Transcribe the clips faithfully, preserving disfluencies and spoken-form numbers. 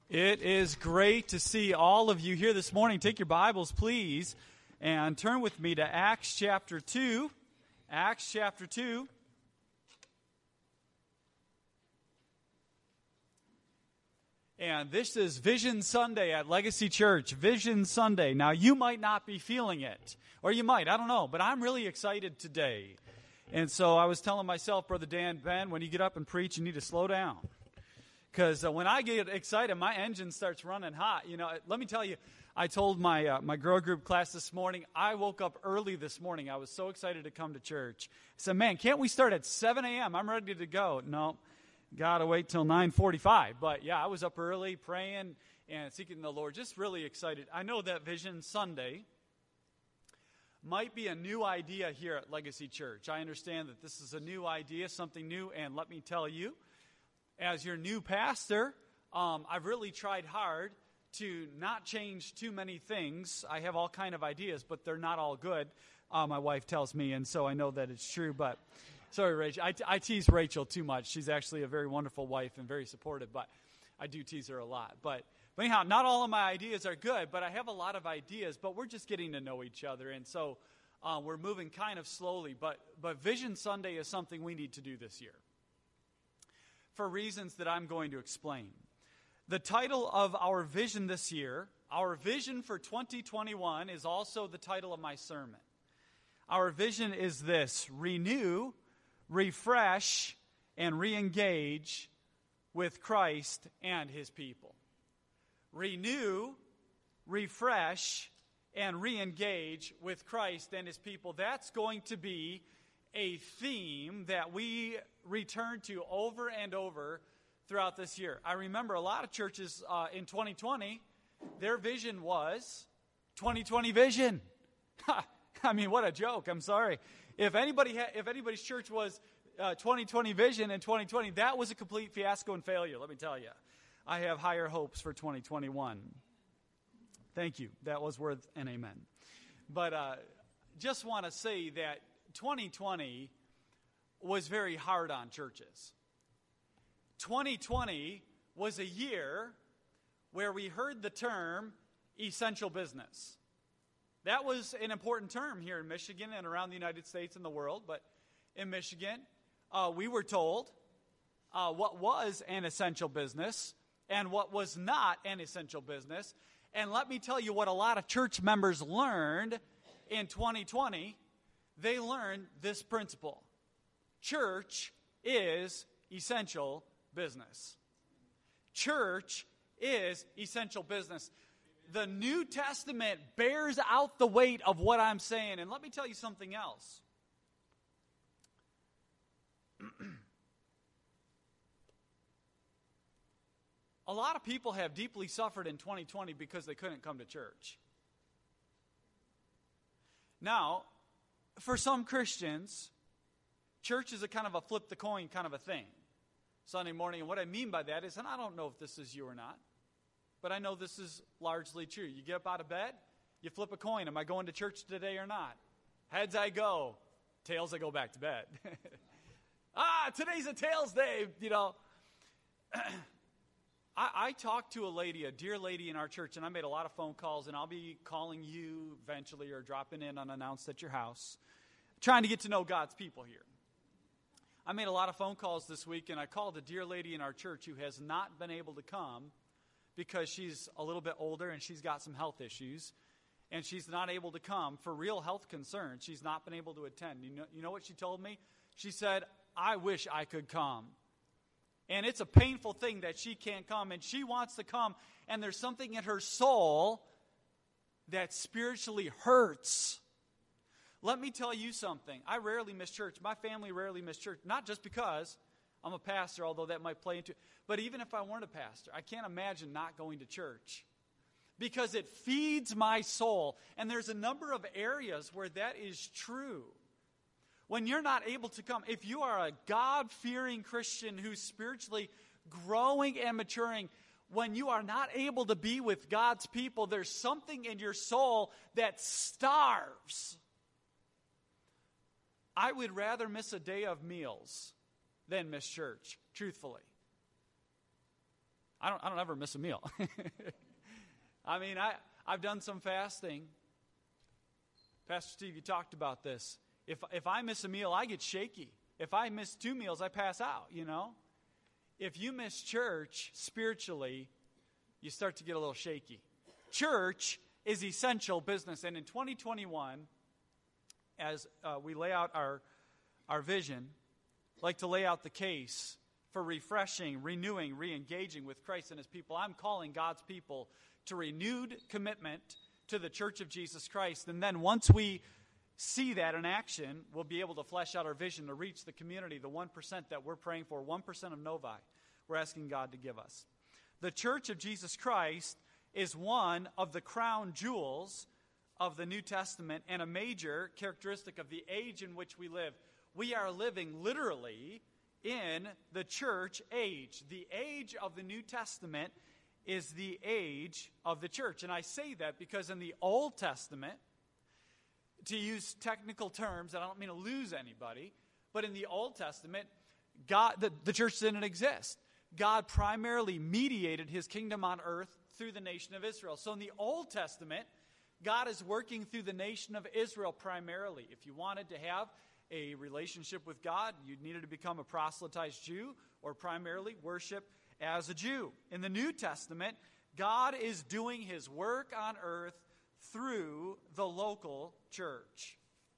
It is great to see all of you here this morning. Take your Bibles, please, and turn with me to Acts chapter two. Acts chapter two. And this is Vision Sunday at Legacy Church. Vision Sunday. Now, you might not be feeling it, or you might, I don't know, but I'm really excited today. And so I was telling myself, Brother Dan, Ben, when you get up and preach, you need to slow down. Because uh, when I get excited, my engine starts running hot. You know, let me tell you, I told my uh, my girl group class this morning, I woke up early this morning. I was so excited to come to church. I said, man, can't we start at seven a.m.? I'm ready to go. No, got to wait till nine forty-five. But, yeah, I was up early praying and seeking the Lord, just really excited. I know that Vision Sunday might be a new idea here at Legacy Church. I understand that this is a new idea, something new, and let me tell you, as your new pastor, um, I've really tried hard to not change too many things. I have all kind of ideas, but they're not all good, uh, my wife tells me, and so I know that it's true. But sorry, Rachel, I, I tease Rachel too much. She's actually a very wonderful wife and very supportive, but I do tease her a lot. But, but anyhow, not all of my ideas are good, but I have a lot of ideas, but we're just getting to know each other, and so uh, we're moving kind of slowly. But, but Vision Sunday is something we need to do this year, for reasons that I'm going to explain. The title of our vision this year, our vision for twenty twenty-one, is also the title of my sermon. Our vision is this: renew, refresh, and re-engage with Christ and His people. Renew, refresh, and re-engage with Christ and His people. That's going to be a theme that we return to over and over throughout this year. I remember a lot of churches uh, in twenty twenty, their vision was twenty twenty vision. I mean, what a joke. I'm sorry. If anybody ha- if anybody's church was uh, twenty twenty vision in twenty twenty, that was a complete fiasco and failure, let me tell you. I have higher hopes for twenty twenty-one. Thank you. That was worth an amen. But uh, just want to say that twenty twenty was very hard on churches. twenty twenty was a year where we heard the term essential business. That was an important term here in Michigan and around the United States and the world. But in Michigan, uh, we were told uh, what was an essential business and what was not an essential business. And let me tell you what a lot of church members learned in twenty twenty. They learned this principle: church is essential business. Church is essential business. The New Testament bears out the weight of what I'm saying. And let me tell you something else. A lot of people have deeply suffered in twenty twenty because they couldn't come to church. Now, for some Christians, church is a kind of a flip the coin kind of a thing. Sunday morning, and what I mean by that is, and I don't know if this is you or not, but I know this is largely true. You get up out of bed, you flip a coin. Am I going to church today or not? Heads I go, tails I go back to bed. ah, today's a tails day, you know. I, I talked to a lady, a dear lady in our church, and I made a lot of phone calls, and I'll be calling you eventually or dropping in unannounced at your house, trying to get to know God's people here. I made a lot of phone calls this week, and I called a dear lady in our church who has not been able to come because she's a little bit older and she's got some health issues, and she's not able to come for real health concerns. She's not been able to attend. You know, you know what she told me? She said, I wish I could come. And it's a painful thing that she can't come, and she wants to come, and there's something in her soul that spiritually hurts. Let me tell you something. I rarely miss church. My family rarely miss church, not just because I'm a pastor, although that might play into it, but even if I weren't a pastor, I can't imagine not going to church because it feeds my soul. And there's a number of areas where that is true. When you're not able to come, if you are a God-fearing Christian who's spiritually growing and maturing, when you are not able to be with God's people, there's something in your soul that starves. I would rather miss a day of meals than miss church, truthfully. I don't I don't ever miss a meal. I mean, I, I've done some fasting. Pastor Steve, you talked about this. If if I miss a meal, I get shaky. If I miss two meals, I pass out, you know? If you miss church spiritually, you start to get a little shaky. Church is essential business. And in twenty twenty-one, as uh, we lay out our, our vision, I'd like to lay out the case for refreshing, renewing, re-engaging with Christ and his people. I'm calling God's people to renewed commitment to the Church of Jesus Christ. And then once we see that in action, we'll be able to flesh out our vision to reach the community, the one percent that we're praying for, one percent of Novi, we're asking God to give us. The Church of Jesus Christ is one of the crown jewels of the New Testament and a major characteristic of the age in which we live. We are living literally in the church age. The age of the New Testament is the age of the church. And I say that because in the Old Testament, to use technical terms, and I don't mean to lose anybody, but in the Old Testament, God, the, the church didn't exist. God primarily mediated his kingdom on earth through the nation of Israel. So in the Old Testament, God is working through the nation of Israel primarily. If you wanted to have a relationship with God, you needed to become a proselytized Jew or primarily worship as a Jew. In the New Testament, God is doing his work on earth through the local church.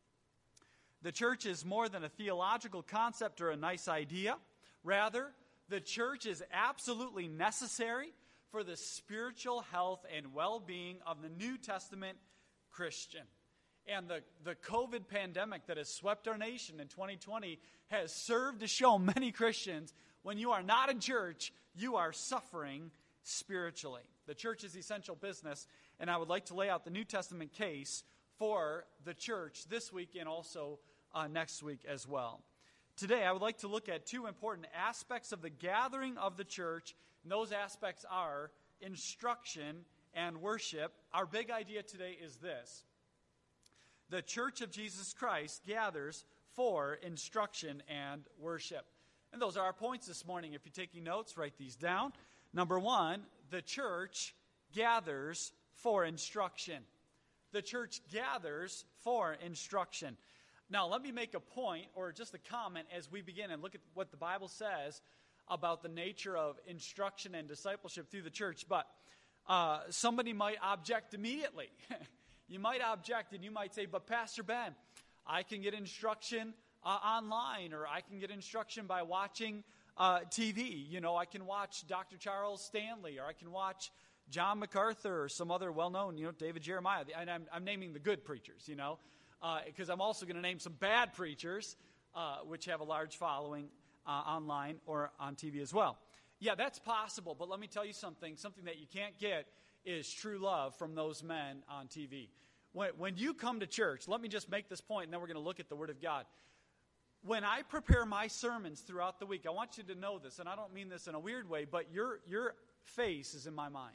The church is more than a theological concept or a nice idea. Rather, the church is absolutely necessary for the spiritual health and well-being of the New Testament Christian. And the, the COVID pandemic that has swept our nation in twenty twenty has served to show many Christians when you are not in church, you are suffering spiritually. The church is essential business, and I would like to lay out the New Testament case for the church this week and also uh, next week as well. Today, I would like to look at two important aspects of the gathering of the church, and those aspects are instruction and worship. Our big idea today is this. The Church of Jesus Christ gathers for instruction and worship. And those are our points this morning. If you're taking notes, write these down. Number one, the church gathers for instruction. The church gathers for instruction. Now, let me make a point or just a comment as we begin and look at what the Bible says about the nature of instruction and discipleship through the church. But uh, somebody might object immediately. You might object and you might say, but Pastor Ben, I can get instruction uh, online, or I can get instruction by watching uh, T V. You know, I can watch Doctor Charles Stanley, or I can watch John MacArthur, or some other well-known, you know, David Jeremiah. And I'm, I'm naming the good preachers, you know, because uh, I'm also going to name some bad preachers, uh, which have a large following uh, online or on T V as well. Yeah, that's possible, but let me tell you something. Something that you can't get is true love from those men on T V. When, when you come to church, let me just make this point, and then we're going to look at the Word of God. When I prepare my sermons throughout the week, I want you to know this, and I don't mean this in a weird way, but your, your face is in my mind.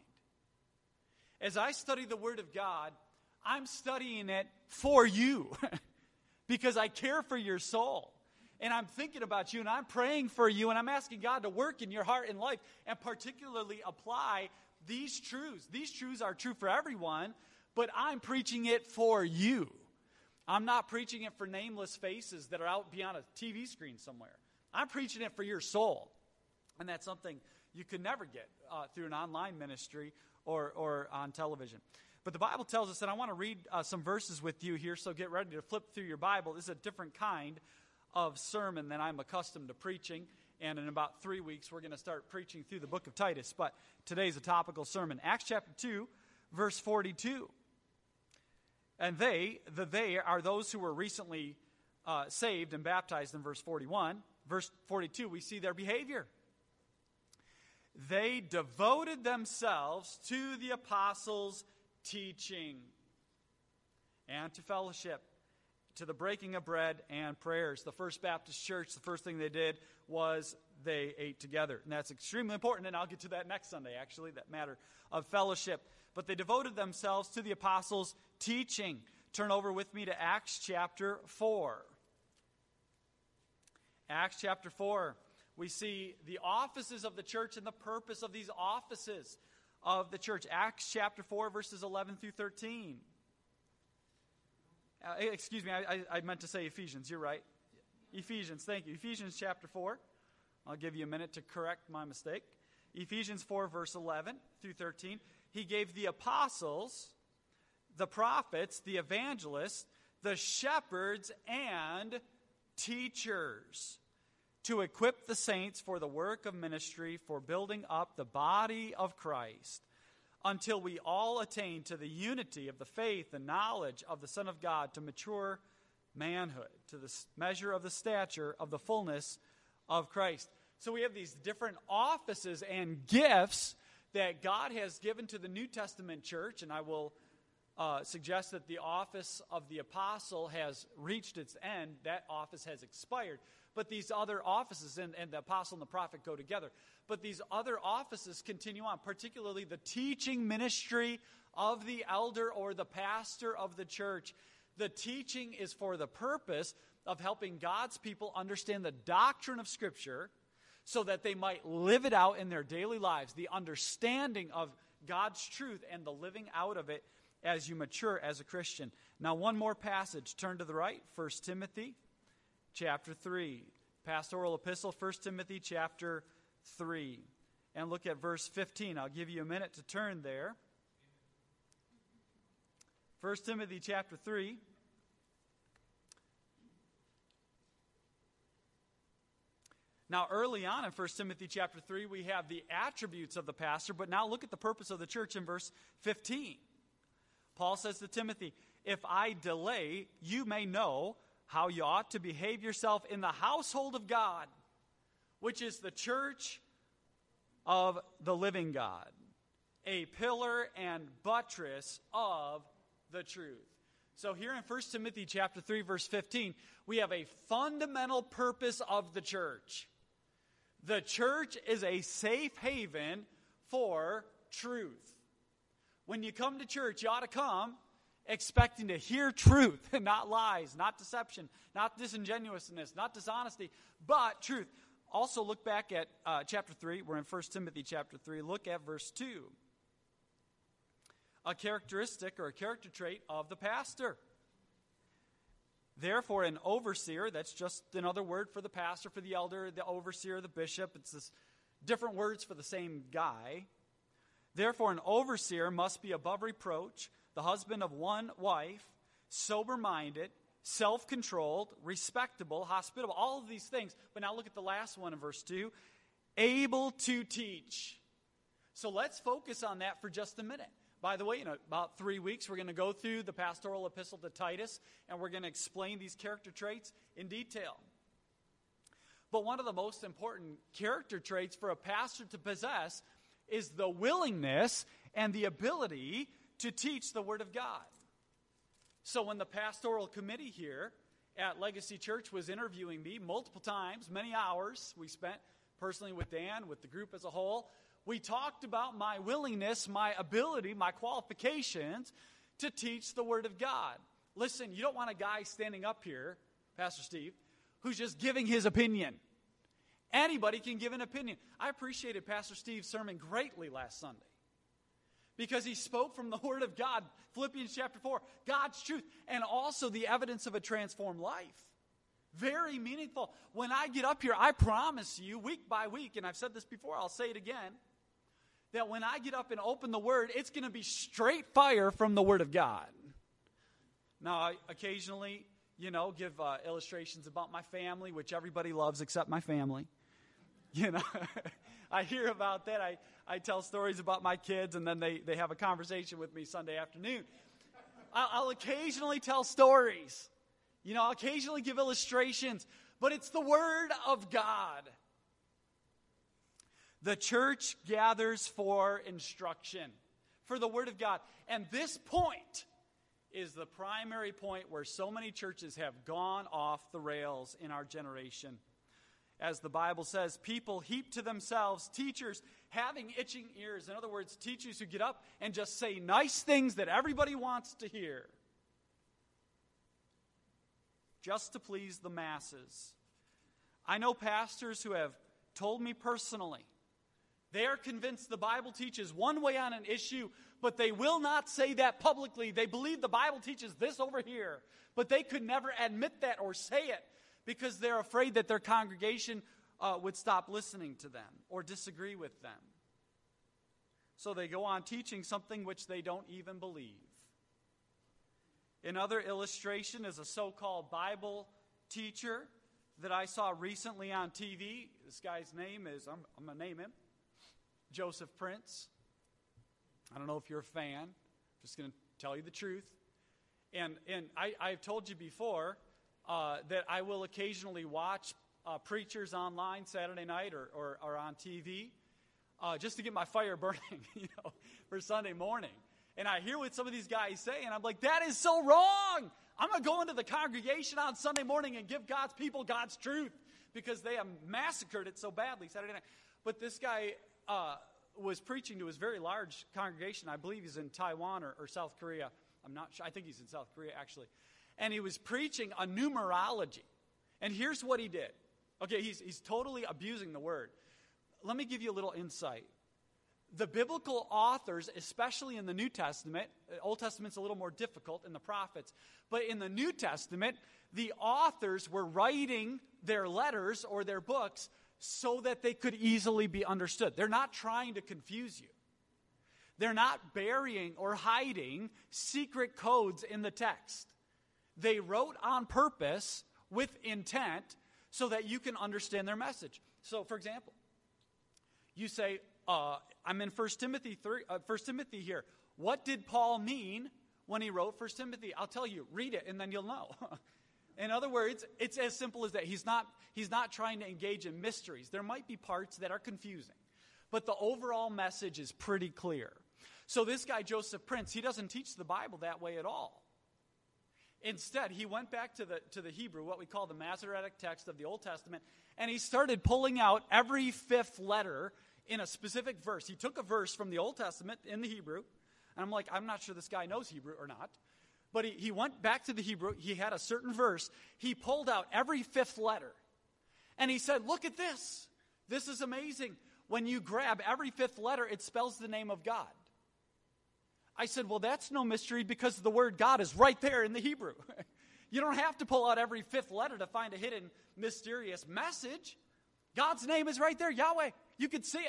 As I study the Word of God, I'm studying it for you because I care for your soul. And I'm thinking about you, and I'm praying for you, and I'm asking God to work in your heart and life and particularly apply these truths. These truths are true for everyone, but I'm preaching it for you. I'm not preaching it for nameless faces that are out beyond a T V screen somewhere. I'm preaching it for your soul. And that's something you could never get uh, through an online ministry or, or on television. But the Bible tells us, and I want to read uh, some verses with you here, so get ready to flip through your Bible. This is a different kind of sermon than I'm accustomed to preaching. And in about three weeks, we're going to start preaching through the book of Titus. But today's a topical sermon. Acts chapter two, verse forty-two. And they, the they, are those who were recently uh, saved and baptized in verse forty-one. Verse forty-two, we see their behavior. They devoted themselves to the apostles' teaching and to fellowship, to the breaking of bread and prayers. The First Baptist Church, the first thing they did was they ate together. And that's extremely important, and I'll get to that next Sunday, actually, that matter of fellowship. But they devoted themselves to the apostles' teaching. Turn over with me to Acts chapter four. Acts chapter four. We see the offices of the church and the purpose of these offices of the church. Acts chapter four, verses eleven through thirteen. Uh, excuse me, I, I meant to say Ephesians. You're right. Ephesians, thank you. Ephesians chapter four. I'll give you a minute to correct my mistake. Ephesians four, verse eleven through thirteen. He gave the apostles, the prophets, the evangelists, the shepherds, and teachers to equip the saints for the work of ministry, for building up the body of Christ, until we all attain to the unity of the faith and knowledge of the Son of God, to mature manhood, to the measure of the stature of the fullness of Christ. So we have these different offices and gifts that God has given to the New Testament church, and I will uh, suggest that the office of the apostle has reached its end. That office has expired. But these other offices, and, and the apostle and the prophet go together, but these other offices continue on, particularly the teaching ministry of the elder or the pastor of the church. The teaching is for the purpose of helping God's people understand the doctrine of Scripture so that they might live it out in their daily lives, the understanding of God's truth and the living out of it as you mature as a Christian. Now, one more passage. Turn to the right, First Timothy chapter three. Pastoral epistle, First Timothy chapter three. And look at verse fifteen. I'll give you a minute to turn there. First Timothy chapter three. Now, early on in First Timothy chapter three, we have the attributes of the pastor, but now look at the purpose of the church in verse fifteen. Paul says to Timothy, "If I delay, you may know how you ought to behave yourself in the household of God, which is the church of the living God, a pillar and buttress of the truth." So here in First Timothy chapter three, verse fifteen, we have a fundamental purpose of the church. The church is a safe haven for truth. When you come to church, you ought to come expecting to hear truth, not lies, not deception, not disingenuousness, not dishonesty, but truth. Also look back at uh, chapter three. We're in First Timothy chapter three. Look at verse two. A characteristic or a character trait of the pastor. Therefore, an overseer, that's just another word for the pastor, for the elder, the overseer, the bishop. It's this different words for the same guy. Therefore, an overseer must be above reproach, the husband of one wife, sober-minded, self-controlled, respectable, hospitable, all of these things. But now look at the last one in verse two. Able to teach. So let's focus on that for just a minute. By the way, in about three weeks, we're going to go through the pastoral epistle to Titus, and we're going to explain these character traits in detail. But one of the most important character traits for a pastor to possess is the willingness and the ability to teach the Word of God. So when the pastoral committee here at Legacy Church was interviewing me multiple times, many hours we spent personally with Dan, with the group as a whole, we talked about my willingness, my ability, my qualifications to teach the Word of God. Listen, you don't want a guy standing up here, Pastor Steve, who's just giving his opinion. Anybody can give an opinion. I appreciated Pastor Steve's sermon greatly last Sunday because he spoke from the Word of God, Philippians chapter four, God's truth, and also the evidence of a transformed life. Very meaningful. When I get up here, I promise you, week by week, and I've said this before, I'll say it again, that when I get up and open the Word, it's going to be straight fire from the Word of God. Now, I occasionally, you know, give uh, illustrations about my family, which everybody loves except my family. You know, I hear about that. I, I tell stories about my kids, and then they, they have a conversation with me Sunday afternoon. I'll, I'll occasionally tell stories. You know, I'll occasionally give illustrations, but it's the Word of God. The church gathers for instruction, for the Word of God. And this point is the primary point where so many churches have gone off the rails in our generation. As the Bible says, people heap to themselves teachers having itching ears. In other words, teachers who get up and just say nice things that everybody wants to hear, just to please the masses. I know pastors who have told me personally, they are convinced the Bible teaches one way on an issue, but they will not say that publicly. They believe the Bible teaches this over here, but they could never admit that or say it because they're afraid that their congregation uh, would stop listening to them or disagree with them. So they go on teaching something which they don't even believe. Another illustration is a so-called Bible teacher that I saw recently on T V. This guy's name is, I'm, I'm going to name him, Joseph Prince. I don't know if you're a fan. I'm just going to tell you the truth. And and I, I've told you before uh, that I will occasionally watch uh, preachers online Saturday night or, or, or on T V uh, just to get my fire burning, you know, for Sunday morning. And I hear what some of these guys say, and I'm like, that is so wrong. I'm going to go into the congregation on Sunday morning and give God's people God's truth because they have massacred it so badly Saturday night. But this guy uh, was preaching to his very large congregation. I believe he's in Taiwan or, or South Korea. I'm not sure. I think he's in South Korea, actually. And he was preaching a numerology. And here's what he did. Okay, he's, he's totally abusing the word. Let me give you a little insight. The biblical authors, especially in the New Testament, Old Testament's a little more difficult in the prophets, but in the New Testament, the authors were writing their letters or their books so that they could easily be understood. They're not trying to confuse you. They're not burying or hiding secret codes in the text. They wrote on purpose with intent so that you can understand their message. So, for example, you say, uh, I'm in First Timothy three, uh, First Timothy here. What did Paul mean when he wrote First Timothy? I'll tell you. Read it, and then you'll know. In other words, it's as simple as that. He's not, he's not trying to engage in mysteries. There might be parts that are confusing, but the overall message is pretty clear. So this guy, Joseph Prince, he doesn't teach the Bible that way at all. Instead, he went back to the, to the Hebrew, what we call the Masoretic text of the Old Testament, and he started pulling out every fifth letter in a specific verse. He took a verse from the Old Testament in the Hebrew, and I'm like, I'm not sure this guy knows Hebrew or not, but he, he went back to the Hebrew. He had a certain verse. He pulled out every fifth letter, and he said, look at this. This is amazing. When you grab every fifth letter, it spells the name of God. I said, well, that's no mystery because the word God is right there in the Hebrew. You don't have to pull out every fifth letter to find a hidden, mysterious message. God's name is right there, Yahweh. You can see it.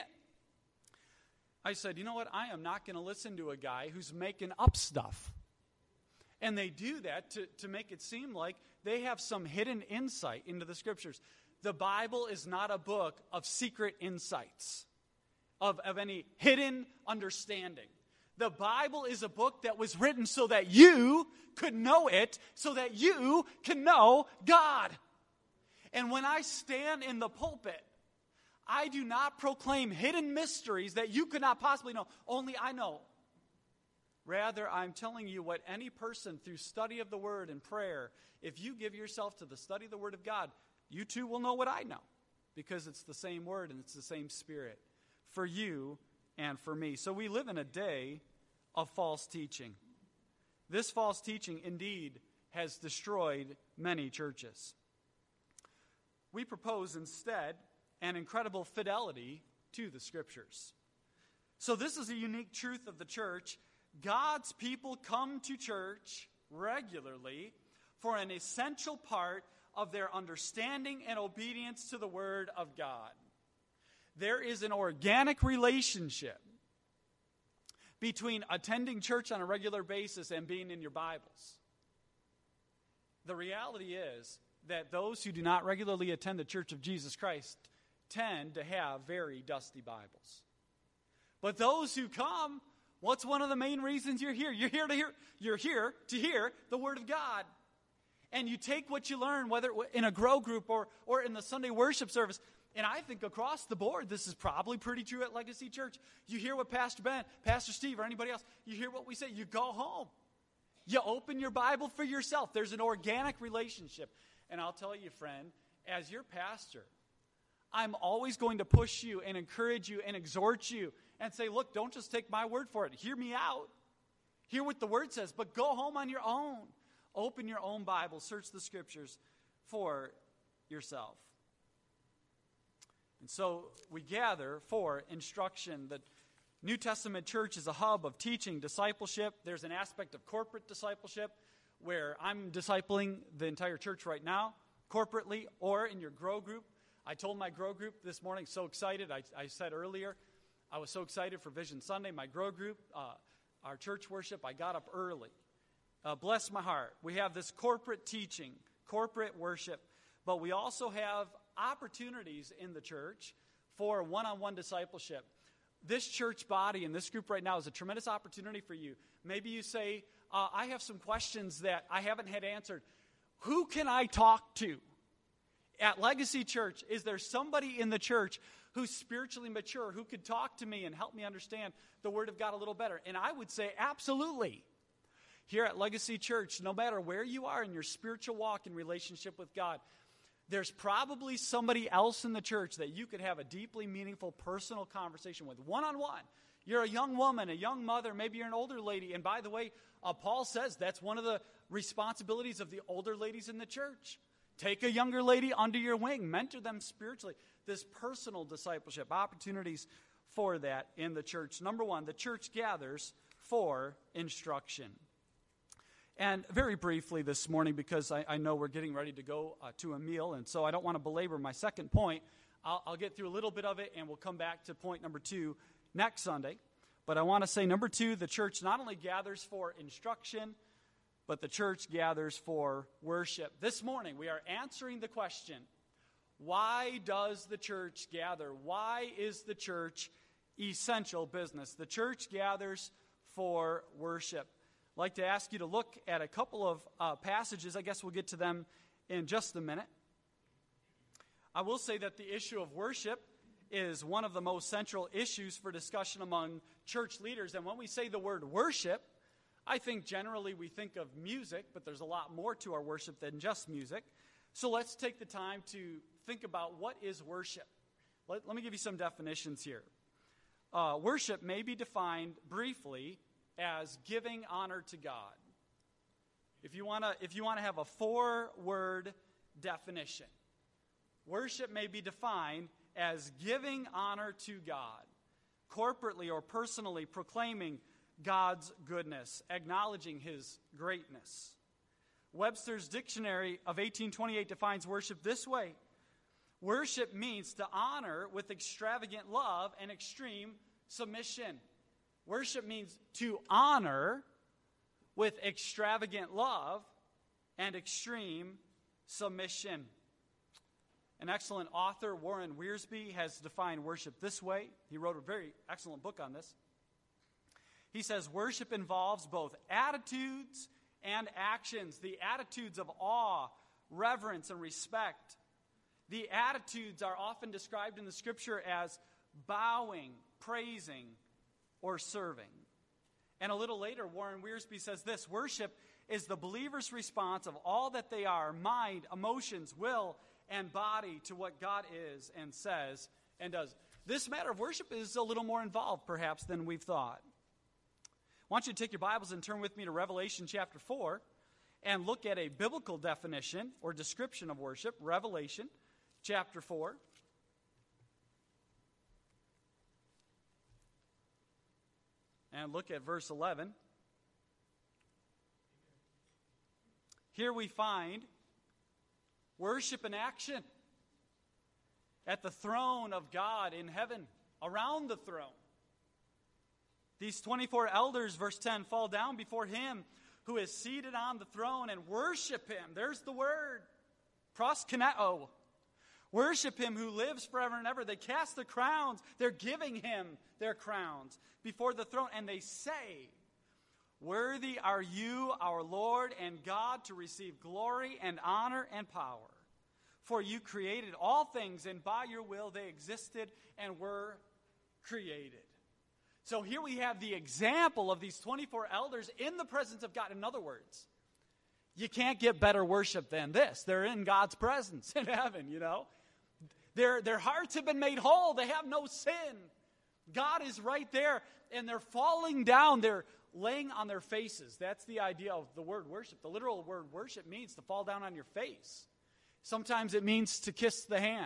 I said, you know what? I am not going to listen to a guy who's making up stuff. And they do that to, to make it seem like they have some hidden insight into the Scriptures. The Bible is not a book of secret insights, of, of any hidden understanding. The Bible is a book that was written so that you could know it, so that you can know God. And when I stand in the pulpit, I do not proclaim hidden mysteries that you could not possibly know. Only I know. Rather, I'm telling you what any person through study of the Word and prayer, if you give yourself to the study of the Word of God, you too will know what I know. Because it's the same Word and it's the same Spirit for you and for me. So we live in a day of false teaching. This false teaching indeed has destroyed many churches. We propose instead an incredible fidelity to the Scriptures. So this is a unique truth of the church. God's people come to church regularly for an essential part of their understanding and obedience to the Word of God. There is an organic relationship between attending church on a regular basis and being in your Bibles. The reality is that those who do not regularly attend the Church of Jesus Christ tend to have very dusty Bibles. But those who come, what's one of the main reasons you're here? You're here to hear, you're here to hear the Word of God. And you take what you learn, whether in a grow group or, or in the Sunday worship service. And I think across the board, this is probably pretty true at Legacy Church. You hear what Pastor Ben, Pastor Steve, or anybody else, you hear what we say, you go home. You open your Bible for yourself. There's an organic relationship. And I'll tell you, friend, as your pastor, I'm always going to push you and encourage you and exhort you and say, look, don't just take my word for it. Hear me out. Hear what the Word says, but go home on your own. Open your own Bible. Search the Scriptures for yourself. And so we gather for instruction. The New Testament church is a hub of teaching, discipleship. There's an aspect of corporate discipleship where I'm discipling the entire church right now, corporately or in your grow group. I told my grow group this morning, so excited. I, I said earlier, I was so excited for Vision Sunday. My grow group, uh, our church worship, I got up early. Uh, bless my heart. We have this corporate teaching, corporate worship, but we also have opportunities in the church for one-on-one discipleship. This church body and this group right now is a tremendous opportunity for you. Maybe you say, uh, I have some questions that I haven't had answered. Who can I talk to? At Legacy Church, is there somebody in the church who's spiritually mature, who could talk to me and help me understand the Word of God a little better? And I would say absolutely. Here at Legacy Church, no matter where you are in your spiritual walk and relationship with God, there's probably somebody else in the church that you could have a deeply meaningful personal conversation with, one-on-one. You're a young woman, a young mother, maybe you're an older lady. And by the way, uh, Paul says that's one of the responsibilities of the older ladies in the church. Take a younger lady under your wing, mentor them spiritually. This personal discipleship, opportunities for that in the church. Number one, the church gathers for instruction. And very briefly this morning, because I, I know we're getting ready to go uh, to a meal, and so I don't want to belabor my second point. I'll, I'll get through a little bit of it, and we'll come back to point number two next Sunday. But I want to say, number two, the church not only gathers for instruction, but the church gathers for worship. This morning, we are answering the question, why does the church gather? Why is the church essential business? The church gathers for worship. I'd like to ask you to look at a couple of uh, passages. I guess we'll get to them in just a minute. I will say that the issue of worship is one of the most central issues for discussion among church leaders. And when we say the word worship, I think generally we think of music, but there's a lot more to our worship than just music. So let's take the time to think about what is worship. Let, let me give you some definitions here. Uh, worship may be defined briefly as giving honor to God. If you want to if you want to have a four-word definition, worship may be defined as giving honor to God, corporately or personally proclaiming God's goodness, acknowledging His greatness. Webster's Dictionary of eighteen twenty-eight defines worship this way. Worship means to honor with extravagant love and extreme submission. Worship means to honor with extravagant love and extreme submission. An excellent author, Warren Wiersbe, has defined worship this way. He wrote a very excellent book on this. He says, worship involves both attitudes and actions. The attitudes of awe, reverence, and respect. The attitudes are often described in the Scripture as bowing, praising, or serving. And a little later, Warren Wiersbe says this, worship is the believer's response of all that they are, mind, emotions, will, and body to what God is and says and does. This matter of worship is a little more involved, perhaps, than we've thought. I want you to take your Bibles and turn with me to Revelation chapter four and look at a biblical definition or description of worship. Revelation chapter four. And look at verse eleven. Here we find worship in action at the throne of God in heaven, around the throne. These twenty-four elders, verse ten, fall down before Him who is seated on the throne and worship Him. There's the word. Proskuneo. Worship Him who lives forever and ever. They cast their crowns. They're giving Him their crowns before the throne. And they say, worthy are you, our Lord and God, to receive glory and honor and power. For you created all things, and by your will they existed and were created. So here we have the example of these twenty-four elders in the presence of God. In other words, you can't get better worship than this. They're in God's presence in heaven, you know. Their, their hearts have been made whole. They have no sin. God is right there, and they're falling down. They're laying on their faces. That's the idea of the word worship. The literal word worship means to fall down on your face. Sometimes it means to kiss the hand.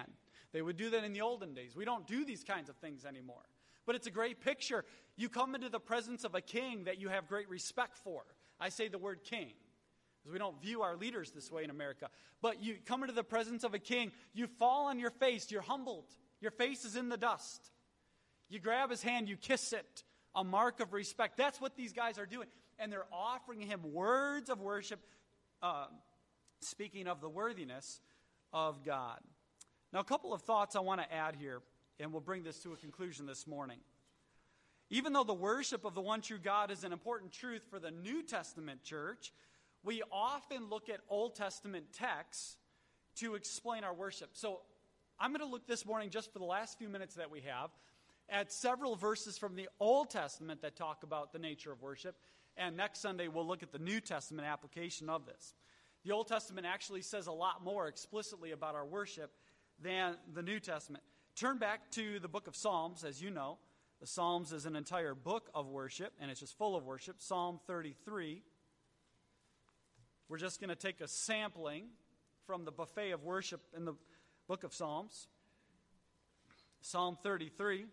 They would do that in the olden days. We don't do these kinds of things anymore. But it's a great picture. You come into the presence of a king that you have great respect for. I say the word king, because we don't view our leaders this way in America. But you come into the presence of a king, you fall on your face, you're humbled. Your face is in the dust. You grab his hand, you kiss it, a mark of respect. That's what these guys are doing. And they're offering him words of worship, uh, speaking of the worthiness of God. Now, a couple of thoughts I want to add here, and we'll bring this to a conclusion this morning. Even though the worship of the one true God is an important truth for the New Testament church, we often look at Old Testament texts to explain our worship. So I'm going to look this morning, just for the last few minutes that we have, at several verses from the Old Testament that talk about the nature of worship. And next Sunday, we'll look at the New Testament application of this. The Old Testament actually says a lot more explicitly about our worship than the New Testament. Turn back to the book of Psalms. As you know, the Psalms is an entire book of worship, and it's just full of worship. Psalm thirty-three. We're just going to take a sampling from the buffet of worship in the book of Psalms. Psalm thirty-three.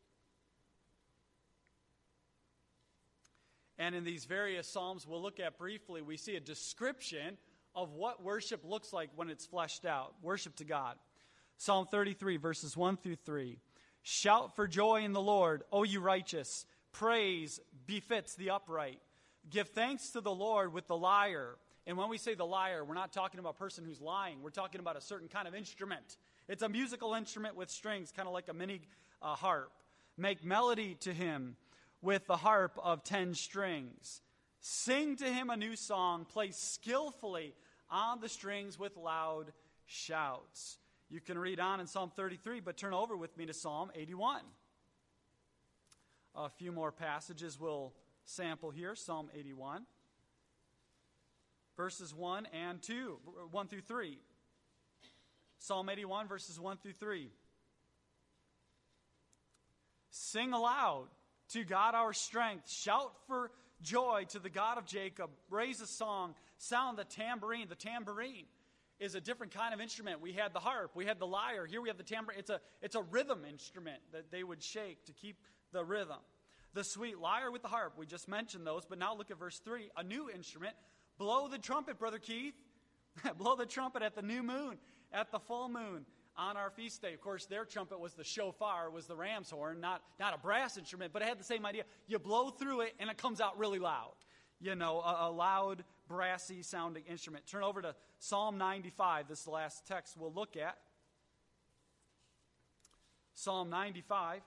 And in these various Psalms we'll look at briefly, we see a description of what worship looks like when it's fleshed out. Worship to God. Psalm thirty-three, verses one through three. Shout for joy in the Lord, O you righteous. Praise befits the upright. Give thanks to the Lord with the lyre. And when we say the lyre, we're not talking about a person who's lying. We're talking about a certain kind of instrument. It's a musical instrument with strings, kind of like a mini uh, harp. Make melody to him with the harp of ten strings. Sing to him a new song. Play skillfully on the strings with loud shouts. You can read on in Psalm thirty-three, but turn over with me to Psalm eighty-one. A few more passages we'll sample here. Psalm eighty-one. Verses one and two, one through three. Psalm eighty-one, verses one through three. Sing aloud to God our strength. Shout for joy to the God of Jacob. Raise a song. Sound the tambourine. The tambourine is a different kind of instrument. We had the harp. We had the lyre. Here we have the tambourine. It's a, it's a rhythm instrument that they would shake to keep the rhythm. The sweet lyre with the harp. We just mentioned those. But now look at verse three. A new instrument. Blow the trumpet, Brother Keith. Blow the trumpet at the new moon, at the full moon, on our feast day. Of course, their trumpet was the shofar, was the ram's horn, not, not a brass instrument, but it had the same idea. You blow through it, and it comes out really loud. You know, a, a loud, brassy sounding instrument. Turn over to Psalm ninety-five. This is the last text we'll look at. Psalm ninety-five.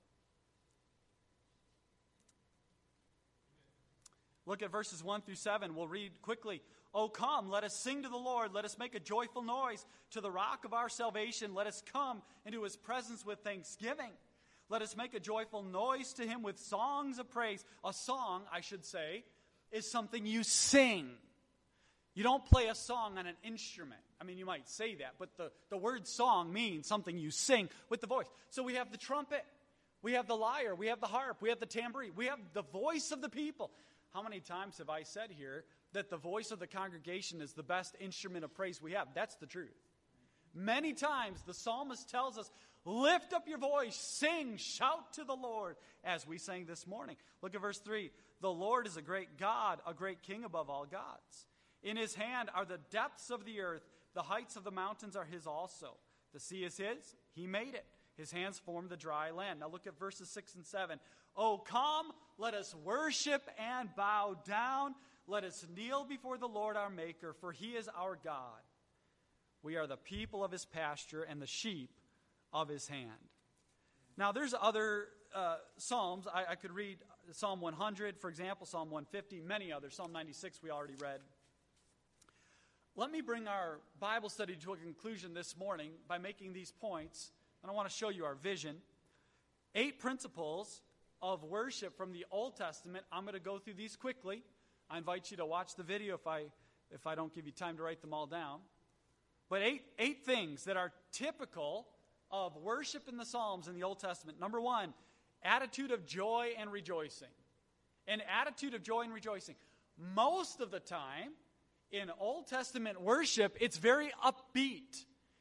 Look at verses one through seven. We'll read quickly. Oh, come, let us sing to the Lord. Let us make a joyful noise to the rock of our salvation. Let us come into his presence with thanksgiving. Let us make a joyful noise to him with songs of praise. A song, I should say, is something you sing. You don't play a song on an instrument. I mean, you might say that, but the, the word song means something you sing with the voice. So we have the trumpet. We have the lyre. We have the harp. We have the tambourine. We have the voice of the people. How many times have I said here that the voice of the congregation is the best instrument of praise we have? That's the truth. Many times the psalmist tells us, lift up your voice, sing, shout to the Lord, as we sang this morning. Look at verse three. The Lord is a great God, a great king above all gods. In his hand are the depths of the earth. The heights of the mountains are his also. The sea is his. He made it. His hands formed the dry land. Now look at verses six and seven. Oh, come, let us worship and bow down. Let us kneel before the Lord our Maker, for he is our God. We are the people of his pasture and the sheep of his hand. Now, there's other uh, Psalms. I, I could read Psalm one hundred, for example, Psalm one fifty, many others. Psalm ninety-six we already read. Let me bring our Bible study to a conclusion this morning by making these points, and I want to show you our vision. Eight principles of worship from the Old Testament. I'm going to go through these quickly. I invite you to watch the video if I if I don't give you time to write them all down. But eight eight things that are typical of worship in the Psalms in the Old Testament. Number one, attitude of joy and rejoicing. An attitude of joy and rejoicing. Most of the time in Old Testament worship, it's very upbeat.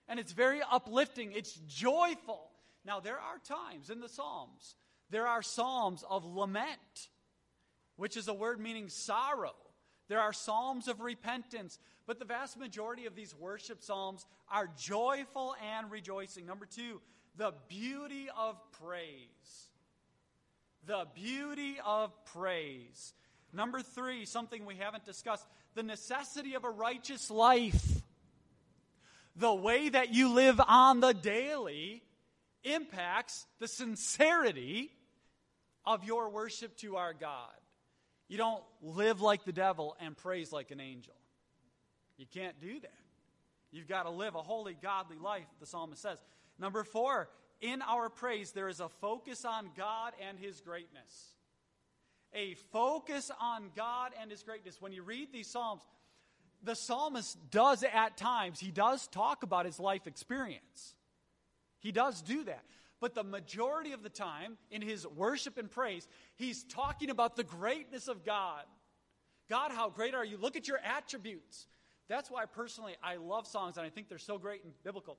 And it's very uplifting. It's joyful. Now, there are times in the Psalms, there are psalms of lament, which is a word meaning sorrow. There are psalms of repentance. But the vast majority of these worship psalms are joyful and rejoicing. Number two, the beauty of praise. The beauty of praise. Number three, something we haven't discussed, the necessity of a righteous life. The way that you live on the daily impacts the sincerity of your worship to our God. You don't live like the devil and praise like an angel. You can't do that. You've got to live a holy, godly life, the psalmist says. Number four, in our praise, there is a focus on God and His greatness. A focus on God and His greatness. When you read these psalms, the psalmist does at times, he does talk about his life experience. He does do that. But the majority of the time, in his worship and praise, he's talking about the greatness of God. God, how great are you? Look at your attributes. That's why, personally, I love songs, and I think they're so great and biblical,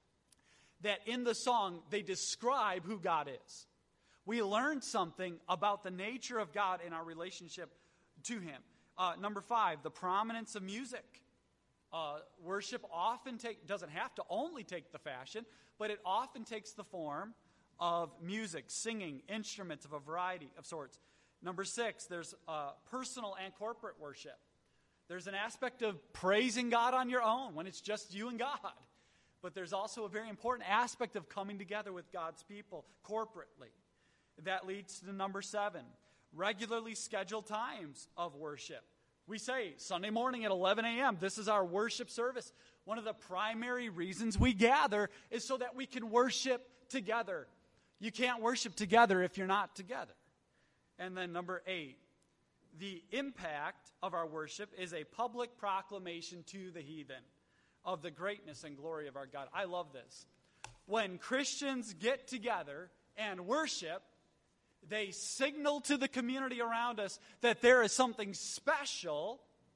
that in the song, they describe who God is. We learn something about the nature of God in our relationship to Him. Uh, number five, the prominence of music. Uh, worship often take, doesn't have to only take the fashion, but it often takes the form of music, singing, instruments of a variety of sorts. Number six, there's uh, personal and corporate worship. There's an aspect of praising God on your own when it's just you and God. But there's also a very important aspect of coming together with God's people corporately. That leads to number seven, regularly scheduled times of worship. We say Sunday morning at eleven a.m., this is our worship service. One of the primary reasons we gather is so that we can worship together. You can't worship together if you're not together. And then number eight, the impact of our worship is a public proclamation to the heathen of the greatness and glory of our God. I love this. When Christians get together and worship, they signal to the community around us that there is something special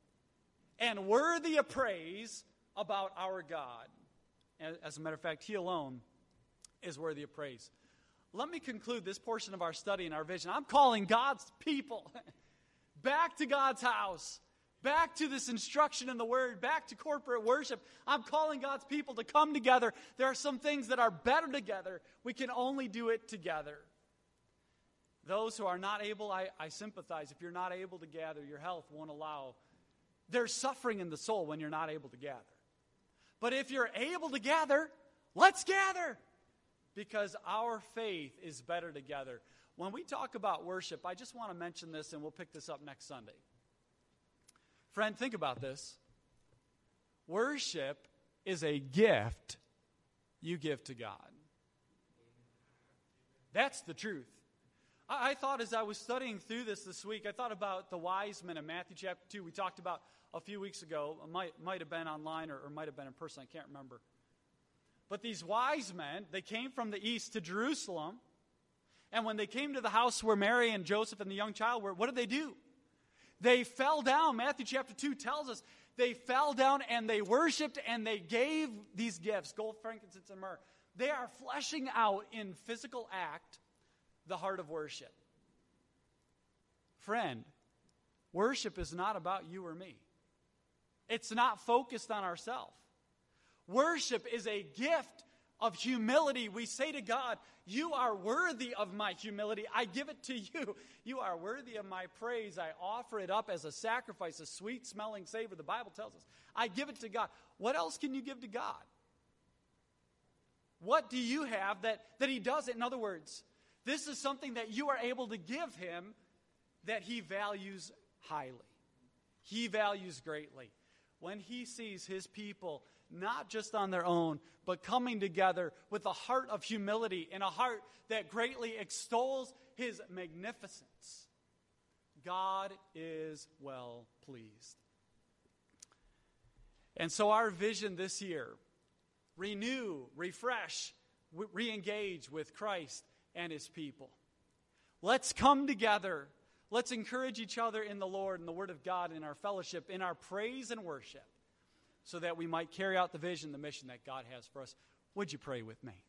and worthy of praise about our God. As a matter of fact, He alone is worthy of praise. Let me conclude this portion of our study and our vision. I'm calling God's people back to God's house, back to this instruction in the Word, back to corporate worship. I'm calling God's people to come together. There are some things that are better together. We can only do it together. Those who are not able, I, I sympathize. If you're not able to gather, your health won't allow. There's suffering in the soul when you're not able to gather. But if you're able to gather, let's gather. Because our faith is better together. When we talk about worship, I just want to mention this, and we'll pick this up next Sunday. Friend, think about this. Worship is a gift you give to God. That's the truth. I, I thought as I was studying through this this week, I thought about the wise men in Matthew chapter two. We talked about a few weeks ago. It might, might have been online or, or might have been in person. I can't remember. But these wise men, they came from the east to Jerusalem. And when they came to the house where Mary and Joseph and the young child were, what did they do? They fell down. Matthew chapter two tells us they fell down and they worshiped and they gave these gifts, gold, frankincense, and myrrh. They are fleshing out in physical act the heart of worship. Friend, worship is not about you or me. It's not focused on ourselves. Worship is a gift of humility. We say to God, you are worthy of my humility. I give it to you. You are worthy of my praise. I offer it up as a sacrifice, a sweet-smelling savor. The Bible tells us. I give it to God. What else can you give to God? What do you have that, that He doesn't? In other words, this is something that you are able to give Him that He values highly. He values greatly. When He sees His people not just on their own, but coming together with a heart of humility and a heart that greatly extols His magnificence, God is well pleased. And so our vision this year, renew, refresh, re-engage with Christ and His people. Let's come together. Let's encourage each other in the Lord and the Word of God, in our fellowship, in our praise and worship, so that we might carry out the vision, the mission that God has for us. Would you pray with me?